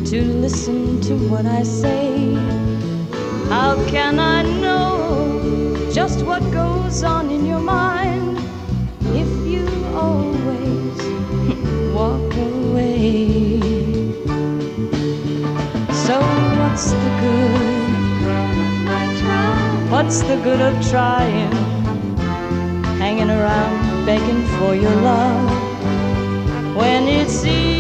to listen to what I say. How can I know just what goes on in your mind if you always walk away? So what's the good? What's the good of trying, hanging around begging for your love when it's easy